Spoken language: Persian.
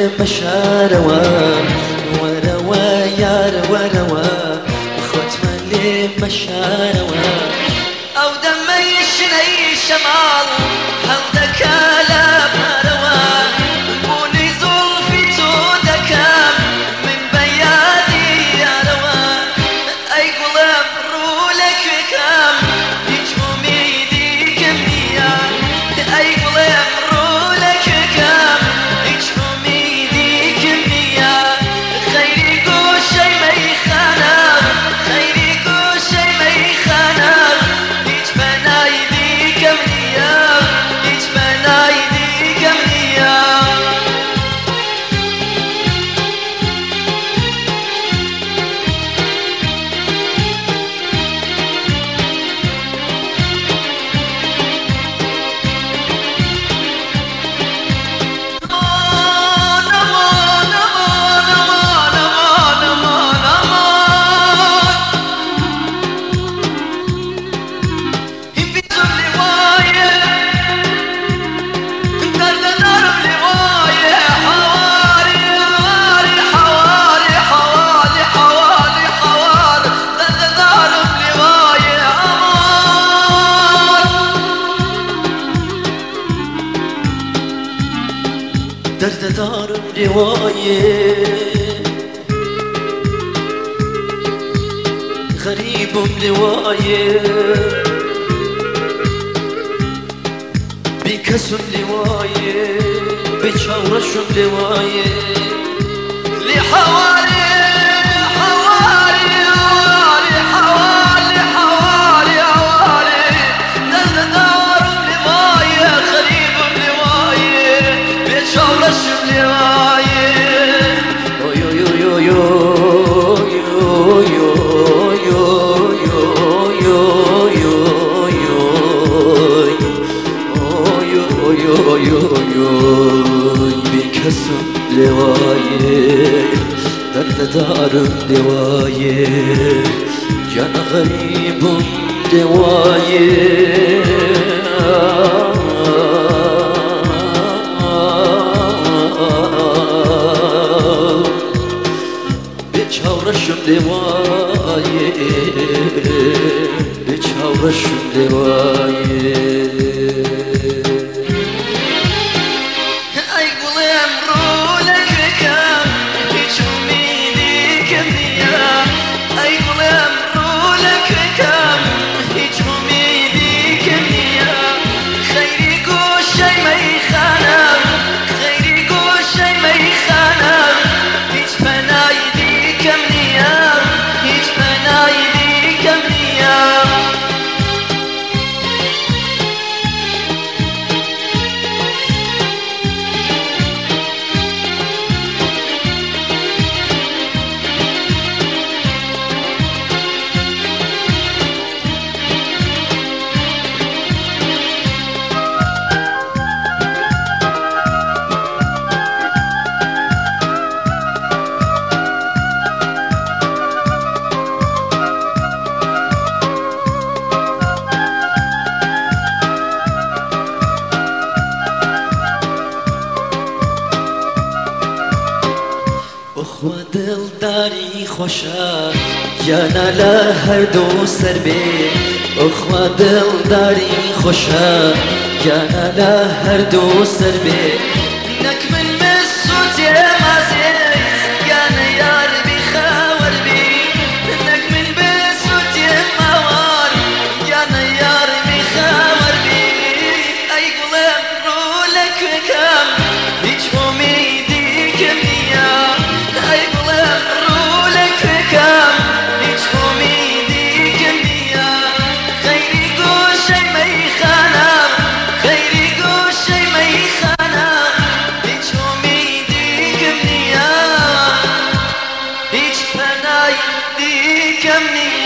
بشاروا وروا يار وروا ختم بشاروا او دمي شني شمال حمدك لا بروا بوني زلفي تودكم من بيادي يا روا اي قلب رولك كم يجومي دي كمية اي قلب رولك كم يجومي دي كمية خيري قوشي ما يخانا خيري قوشي ما يخانا يجبنا يدي كمية يجبنا يدي كمية درد دارم رواية غريب رواية بكسر رواية بشورش رواية لحوالي بكسر لوايه درد دارم لوايه جان غريب لوايه بچاورشم لوايه بچاورشم لوايه خوا دلداری خوشا یانا لهر دو سر بی خوا دلداری خوشا یانا لهر دو سر بی نک من مسوت مازیز یانا یار بی خاور بی نک من مسوت موار یانا یار بی خاور بی ای قلب رولک کم هیچ امیدی کمیا ای قلب رولک کم هیچ امیدی کمیا خیری گوشه میخانم خیری گوشه میخانم هیچ امیدی کمیا هیچ پناهی کم نیا